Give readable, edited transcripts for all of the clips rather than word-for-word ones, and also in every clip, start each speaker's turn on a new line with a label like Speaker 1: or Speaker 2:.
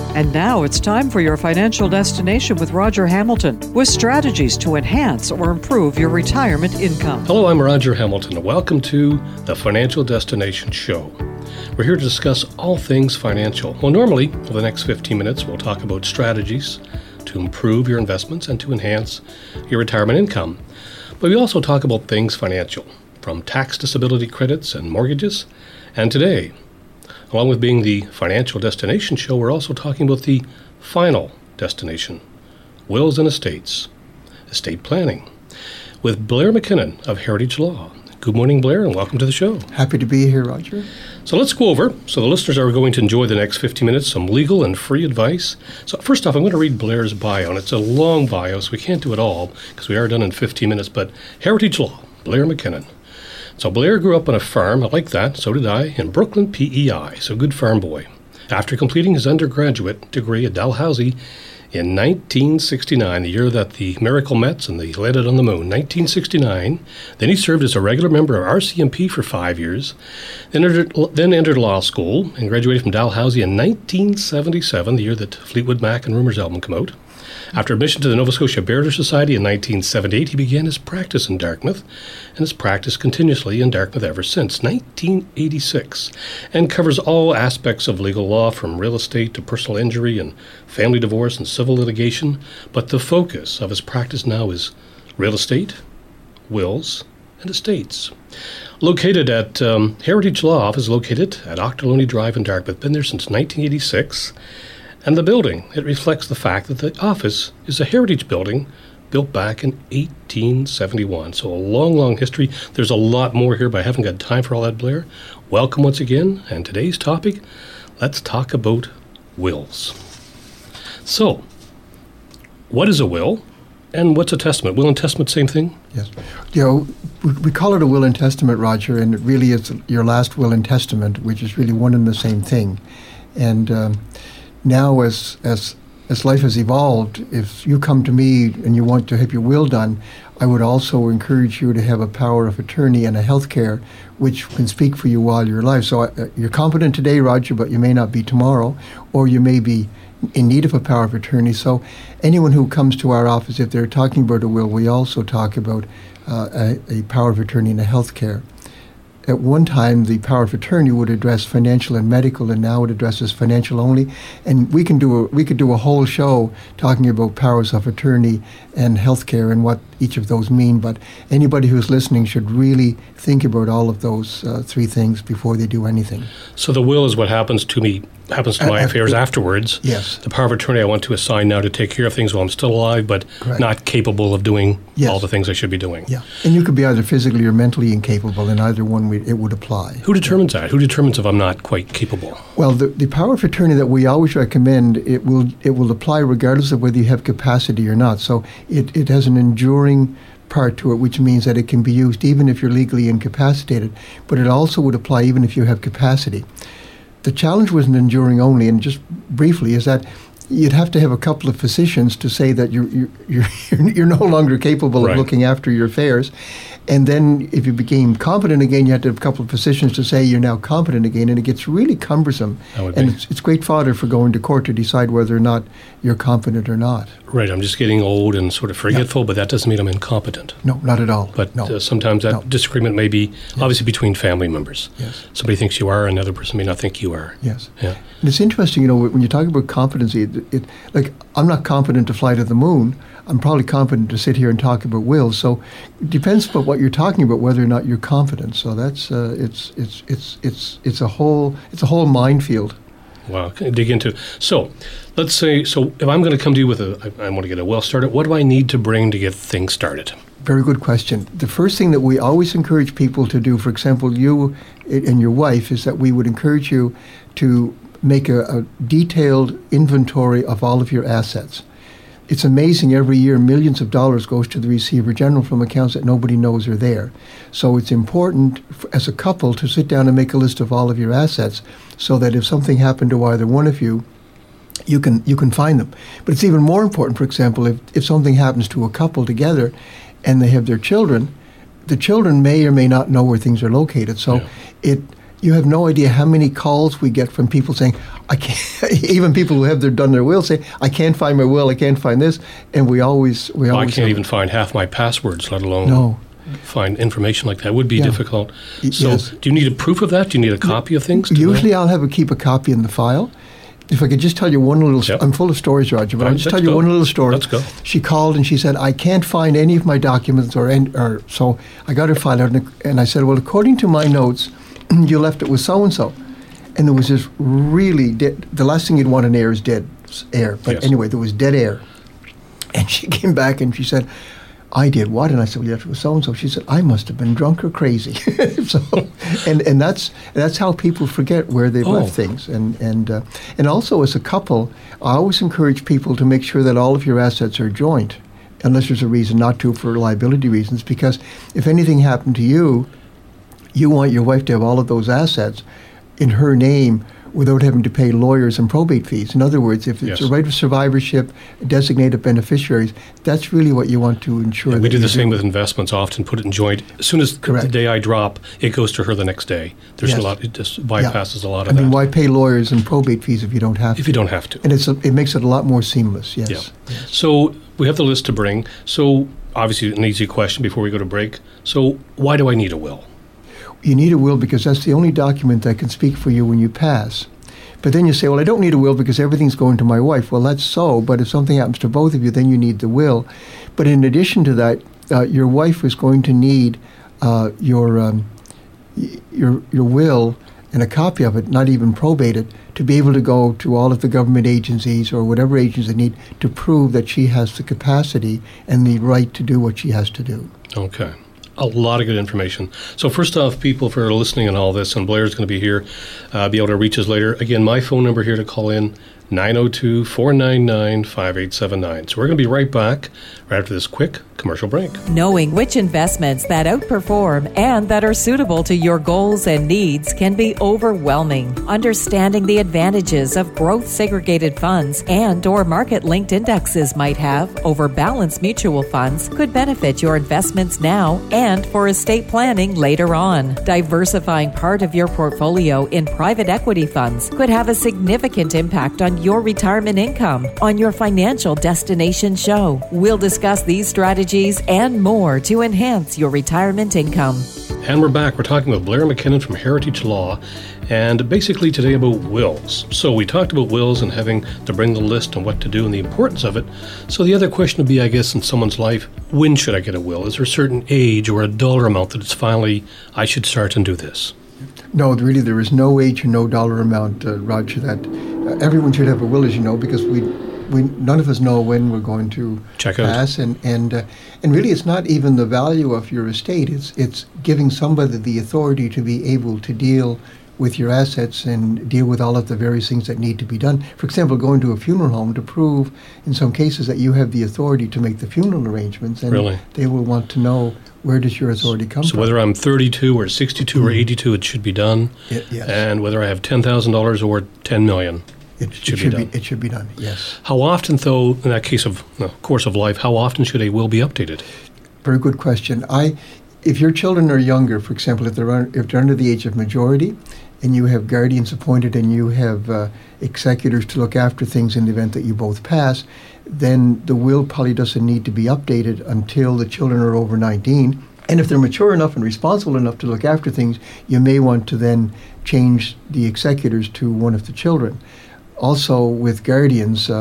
Speaker 1: And now it's time for your financial destination with Roger Hamilton, with strategies to enhance or improve your retirement income.
Speaker 2: Hello, I'm Roger Hamilton, and welcome to the Financial Destination Show. We're here to discuss all things financial. Well, normally, for the next 15 minutes, we'll talk about strategies to improve your investments and to enhance your retirement income. But we also talk about things financial, from tax disability credits and mortgages. And today, along with being the Financial Destination Show, we're also talking about the final destination, wills and estates, estate planning, with Blair McKinnon of Heritage Law. Good morning, Blair, and welcome to the show.
Speaker 3: Happy to be here, Roger.
Speaker 2: So let's go over, so the listeners are going to enjoy the next 50 minutes, some legal and free advice. So first off, I'm going to read Blair's bio, and it's a long bio, so we can't do it all, because we are done in 15 minutes, but Heritage Law, Blair McKinnon. So Blair grew up on a farm, I like that, so did I, in Brooklyn, PEI, so good farm boy. After completing his undergraduate degree at Dalhousie in 1969, the year that the Miracle Mets and they landed on the moon, 1969, then he served as a regular member of RCMP for 5 years, then entered law school and graduated from Dalhousie in 1977, the year that Fleetwood Mac and Rumours album came out. After admission to the Nova Scotia Barrister Society in 1978, he began his practice in Dartmouth, and has practiced continuously in Dartmouth ever since 1986, and covers all aspects of legal law, from real estate to personal injury and family divorce and civil litigation. But the focus of his practice now is real estate, wills, and estates. Located at Heritage Law Office, located at Ochterlony Drive in Dartmouth. Been there since 1986. And the building, it reflects the fact that the office is a heritage building built back in 1871. So a long, long history. There's a lot more here, but I haven't got time for all that, Blair. Welcome once again. And today's topic, let's talk about wills. So, what is a will? And what's a testament? Will and testament, same thing?
Speaker 3: Yes. You know, we call it a will and testament, Roger, and it really is your last will and testament, which is really one and the same thing. And now, as life has evolved, if you come to me and you want to have your will done, I would also encourage you to have a power of attorney and a health care which can speak for you while you're alive. So you're competent today, Roger, but you may not be tomorrow, or you may be in need of a power of attorney. So anyone who comes to our office, if they're talking about a will, we also talk about a power of attorney and a health care. At one time, the power of attorney would address financial and medical, and now it addresses financial only. And we could do a whole show talking about powers of attorney and healthcare and what each of those mean. But anybody who's listening should really think about all of those three things before they do anything.
Speaker 2: So the will is what happens to me, happens to my affairs afterwards.
Speaker 3: Yes.
Speaker 2: The power of attorney I want to assign now to take care of things while I'm still alive, but
Speaker 3: Correct.
Speaker 2: not capable of doing
Speaker 3: Yes.
Speaker 2: all the things I should be doing.
Speaker 3: Yeah. And you could be either physically or mentally incapable, and either one it would apply.
Speaker 2: Who determines that? Who determines if I'm not quite capable?
Speaker 3: Well, the power of attorney that we always recommend, it will apply regardless of whether you have capacity or not. So it has an enduring part to it, which means that it can be used even if you're legally incapacitated, but it also would apply even if you have capacity. The challenge with an enduring only, and just briefly, is that you'd have to have a couple of physicians to say that you're no longer capable
Speaker 2: Right.
Speaker 3: of looking after your affairs. And then if you became competent again, you had to have a couple of physicians to say you're now competent again, and it gets really cumbersome. And it's great fodder for going to court to decide whether or not you're competent or not.
Speaker 2: Right, I'm just getting old and sort of forgetful, but that doesn't mean I'm incompetent.
Speaker 3: No, not at all.
Speaker 2: But
Speaker 3: no.
Speaker 2: Sometimes that disagreement may be obviously between family members.
Speaker 3: Yes.
Speaker 2: Somebody thinks you are, another person may not think you are.
Speaker 3: Yes.
Speaker 2: Yeah.
Speaker 3: And it's interesting, when you talk about competency, like I'm not competent to fly to the moon. I'm probably competent to sit here and talk about wills. So it depends about what you're talking about, whether or not you're competent. So that's it's a whole minefield.
Speaker 2: Wow, can I dig into. So let's say, if I'm going to come to you with I want to get a will started, what do I need to bring to get things started?
Speaker 3: Very good question. The first thing that we always encourage people to do, for example, you and your wife, is that we would encourage you to make a detailed inventory of all of your assets. It's amazing, every year millions of dollars goes to the Receiver General from accounts that nobody knows are there. So it's important as a couple to sit down and make a list of all of your assets so that if something happened to either one of you, you can find them. But it's even more important, for example, if something happens to a couple together and they have their children, the children may or may not know where things are located. So You have no idea how many calls we get from people saying, I can't, even people who have done their will say, I can't find my will, I can't find this. And we always
Speaker 2: I can't even find half my passwords, let alone find information like that. It would be difficult. So do you need a proof of that? Do you need a copy of things?
Speaker 3: Usually I'll keep a copy in the file. If I could just tell you one little, I'm full of stories, Roger, but I'll just tell you one little story.
Speaker 2: Let's go.
Speaker 3: She called and she said, I can't find any of my documents or so I got her file out and I said, well, according to my notes, you left it with so-and-so. And there was this really, the last thing you'd want in air is dead air. But anyway, there was dead air. And she came back and she said, I did what? And I said, well, you left it with so-and-so. She said, I must have been drunk or crazy. So, and that's how people forget where they've left things. And also as a couple, I always encourage people to make sure that all of your assets are joint, unless there's a reason not to for liability reasons, because if anything happened to you, you want your wife to have all of those assets in her name without having to pay lawyers and probate fees. In other words, if it's a right of survivorship, designated beneficiaries, that's really what you want to ensure.
Speaker 2: We do the same with investments, often put it in joint. As soon as the day I drop, it goes to her the next day. There's a lot, it just bypasses a lot of that.
Speaker 3: I mean, why pay lawyers and probate fees if you don't have to?
Speaker 2: If you don't have to.
Speaker 3: And it makes it a lot more seamless, yes.
Speaker 2: Yeah. So we have the list to bring. So obviously an easy question before we go to break. So why do I need a will?
Speaker 3: You need a will because that's the only document that can speak for you when you pass. But then you say, well, I don't need a will because everything's going to my wife. Well, that's so, but if something happens to both of you, then you need the will. But in addition to that, your wife is going to need your will and a copy of it, not even probated, to be able to go to all of the government agencies or whatever agencies they need to prove that she has the capacity and the right to do what she has to do.
Speaker 2: Okay. A lot of good information. So first off, people for listening on all this, and Blair's going to be here, be able to reach us later. Again, my phone number here to call in, 902-499-5879. So we're going to be right back right after this quick commercial break.
Speaker 4: Knowing which investments that outperform and that are suitable to your goals and needs can be overwhelming. Understanding the advantages of growth segregated funds and or market-linked indexes might have over balanced mutual funds could benefit your investments now and for estate planning later on. Diversifying part of your portfolio in private equity funds could have a significant impact on your retirement income. On your Financial Destination show, we'll discuss these strategies and more to enhance your retirement income.
Speaker 2: And we're back. We're talking with Blair McKinnon from Heritage Law, and basically today about wills. So we talked about wills and having to bring the list and what to do and the importance of it. So the other question would be, I guess, in someone's life, when should I get a will? Is there a certain age or a dollar amount that it's finally, I should start and do this?
Speaker 3: No, really, there is no age or no dollar amount, Roger, that everyone should have a will, as you know, because we none of us know when we're going to pass, and really, it's not even the value of your estate. It's giving somebody the authority to be able to deal with your assets and deal with all of the various things that need to be done. For example, going to a funeral home to prove, in some cases, that you have the authority to make the funeral arrangements, and they will want to know, where does your authority come from?
Speaker 2: So whether I'm 32 or 62 or 82, it should be done.
Speaker 3: Yes.
Speaker 2: And whether I have $10,000 or $10 million,
Speaker 3: it should be done, yes.
Speaker 2: How often, though, in that case of course of life, how often should a will be updated?
Speaker 3: Very good question. If your children are younger, for example, if they're under the age of majority, and you have guardians appointed and you have executors to look after things in the event that you both pass, then the will probably doesn't need to be updated until the children are over 19. And if they're mature enough and responsible enough to look after things, you may want to then change the executors to one of the children. Also, with guardians,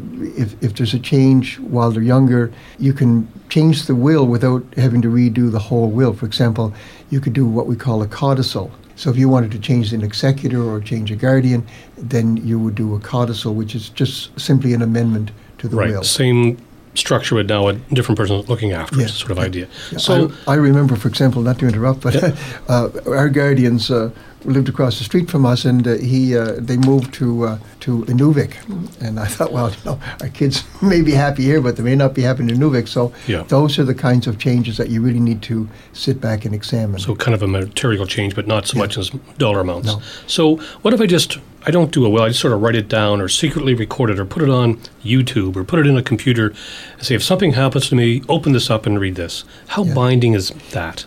Speaker 3: if there's a change while they're younger, you can change the will without having to redo the whole will. For example, you could do what we call a codicil. So if you wanted to change an executor or change a guardian, then you would do a codicil, which is just simply an amendment to the will.
Speaker 2: Right, same structure, but now a different person looking after it, sort of idea.
Speaker 3: Yeah. So I remember, for example, not to interrupt, but our guardians lived across the street from us, and they moved to Inuvik, and I thought, well, our kids may be happy here, but they may not be happy in Inuvik. So those are the kinds of changes that you really need to sit back and examine.
Speaker 2: So kind of a material change, but not so much as dollar amounts.
Speaker 3: No.
Speaker 2: So what if I just I don't do a will. I just sort of write it down or secretly record it or put it on YouTube or put it in a computer and say, if something happens to me, open this up and read this. How binding is that?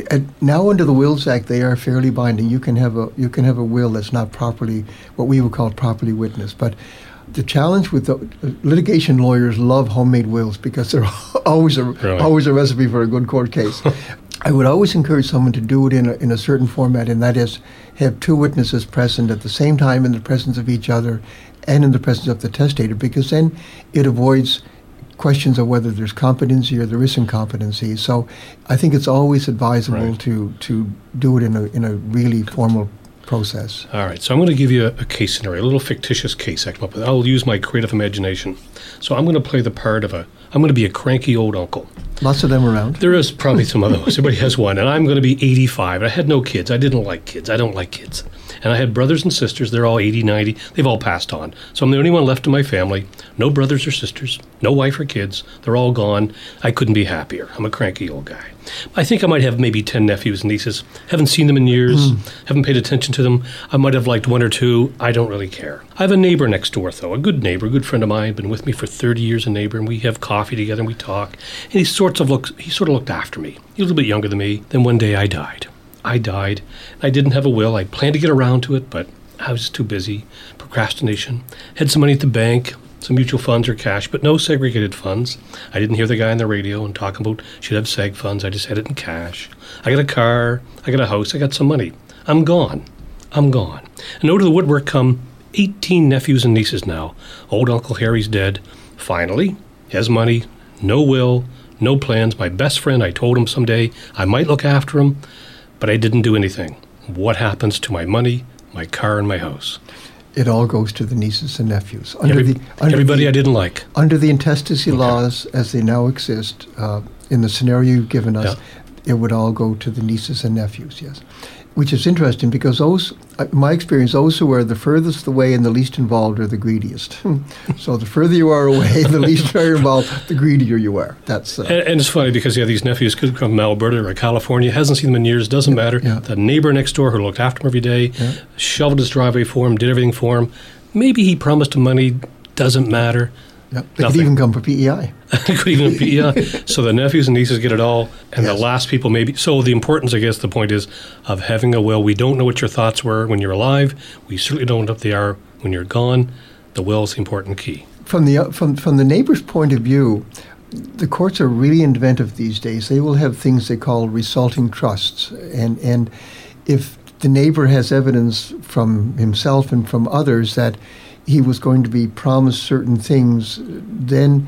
Speaker 3: Now under the Wills Act, they are fairly binding. You can have a will that's not properly, what we would call properly witnessed. But the challenge with the litigation lawyers love homemade wills because they're always a recipe for a good court case. I would always encourage someone to do it in a certain format, and that is have two witnesses present at the same time in the presence of each other and in the presence of the testator, because then it avoids questions of whether there's competency or there isn't competency. So I think it's always advisable to do it in a really formal process.
Speaker 2: All right, so I'm going to give you a case scenario, a little fictitious case I come up with. I'll use my creative imagination. So I'm going to play the part of I'm going to be a cranky old uncle.
Speaker 3: Lots of them around.
Speaker 2: There is probably some of those. Everybody has one. And I'm going to be 85. I had no kids. I didn't like kids. I don't like kids. And I had brothers and sisters. They're all 80, 90. They've all passed on. So I'm the only one left in my family. No brothers or sisters. No wife or kids. They're all gone. I couldn't be happier. I'm a cranky old guy. I think I might have maybe 10 nephews and nieces. Haven't seen them in years. Haven't paid attention to them. I might have liked one or two. I don't really care. I have a neighbor next door, though. A good neighbor, a good friend of mine. Been with me for 30 years, a neighbor. And we have coffee together and we talk. And he sort of looked after me. He was a little bit younger than me. Then one day I died. I didn't have a will. I planned to get around to it, but I was too busy. Procrastination. Had some money at the bank, some mutual funds or cash, but no segregated funds. I didn't hear the guy on the radio and talking about should have seg funds. I just had it in cash. I got a car. I got a house. I got some money. I'm gone. And out of the woodwork come 18 nephews and nieces now. Old Uncle Harry's dead. Finally, he has money, no will, no plans. My best friend, I told him someday I might look after him, but I didn't do anything. What happens to my money, my car, and my house?
Speaker 3: It all goes to the nieces and nephews.
Speaker 2: Everybody I didn't like.
Speaker 3: Under the intestacy laws as they now exist, in the scenario you've given us, it would all go to the nieces and nephews, yes. Which is interesting because those, my experience, those who are the furthest away and the least involved are the greediest. So the further you are away, the least you're involved, the greedier you are. That's
Speaker 2: and it's funny because these nephews could come from Alberta or California, hasn't seen them in years, doesn't matter. Yeah. The neighbor next door who looked after him every day, shoveled his driveway for him, did everything for him. Maybe he promised him money, doesn't matter.
Speaker 3: Yep. They could even come for PEI.
Speaker 2: Could even PEI. So the nephews and nieces get it all, and the last people maybe. So the importance, I guess, the point is of having a will. We don't know what your thoughts were when you're alive. We certainly don't know what they are when you're gone. The will is the important key.
Speaker 3: From the neighbor's point of view, the courts are really inventive these days. They will have things they call resulting trusts, and if the neighbor has evidence from himself and from others that he was going to be promised certain things, then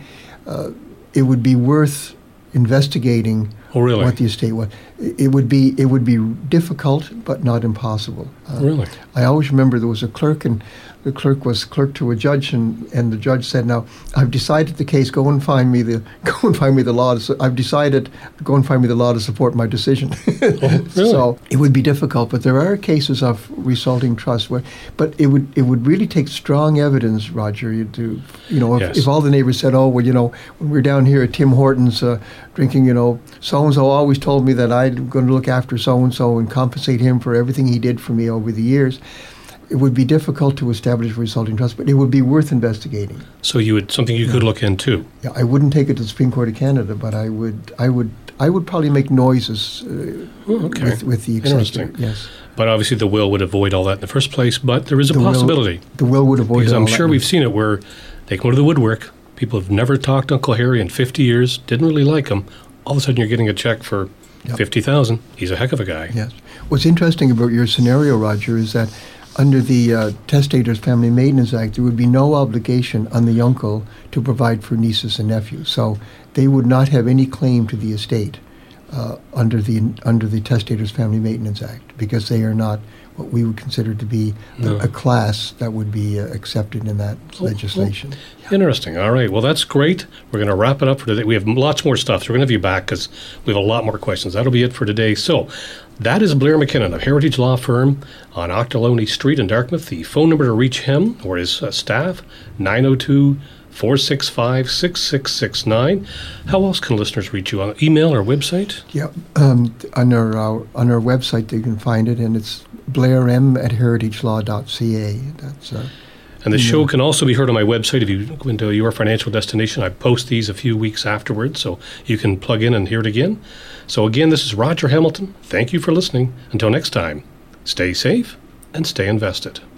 Speaker 3: it would be worth investigating what the estate was. It would be difficult, but not impossible.
Speaker 2: Really?
Speaker 3: I always remember there was a clerk, and the clerk was clerk to a judge, and the judge said, "Now I've decided the case. Go and find me the law. I've decided. Go and find me the law to support my decision."
Speaker 2: Really?
Speaker 3: So it would be difficult, but there are cases of resulting trust but it would really take strong evidence, Roger, if all the neighbors said, "Oh, well, when we're down here at Tim Hortons drinking, so and so always told me that I'm going to look after so and compensate him for everything he did for me over the years." It would be difficult to establish resulting trust, but it would be worth investigating.
Speaker 2: So something you could look into.
Speaker 3: Yeah, I wouldn't take it to the Supreme Court of Canada, but I would probably make noises with the
Speaker 2: Interesting.
Speaker 3: Yes.
Speaker 2: But obviously the will would avoid all that in the first place, but there is a possibility.
Speaker 3: The will would avoid
Speaker 2: because
Speaker 3: all
Speaker 2: I'm
Speaker 3: that.
Speaker 2: sure we've seen it where they come to the woodwork, people have never talked to Uncle Harry in 50 years, didn't really like him. All of a sudden you're getting a check for $50,000. He's a heck of a guy.
Speaker 3: Yes. What's interesting about your scenario, Roger, is that under the Testator's Family Maintenance Act, there would be no obligation on the uncle to provide for nieces and nephews. So they would not have any claim to the estate under the Testator's Family Maintenance Act because they are not what we would consider to be a class that would be accepted in that legislation.
Speaker 2: Interesting. All right. Well, that's great. We're going to wrap it up for today. We have lots more stuff, so we're going to have you back because we have a lot more questions. That'll be it for today. So that is Blair McKinnon of Heritage Law Firm on Ochterlony Street in Dartmouth. The phone number to reach him or his staff, 902 465-6669. How else can listeners reach you? On email or website?
Speaker 3: Yeah, on our website you can find it, and it's blairm@heritagelaw.ca. That's
Speaker 2: and the show can also be heard on my website. If you go into Your Financial Destination, I post these a few weeks afterwards, so you can plug in and hear it again. So again, this is Roger Hamilton. Thank you for listening. Until next time, stay safe and stay invested.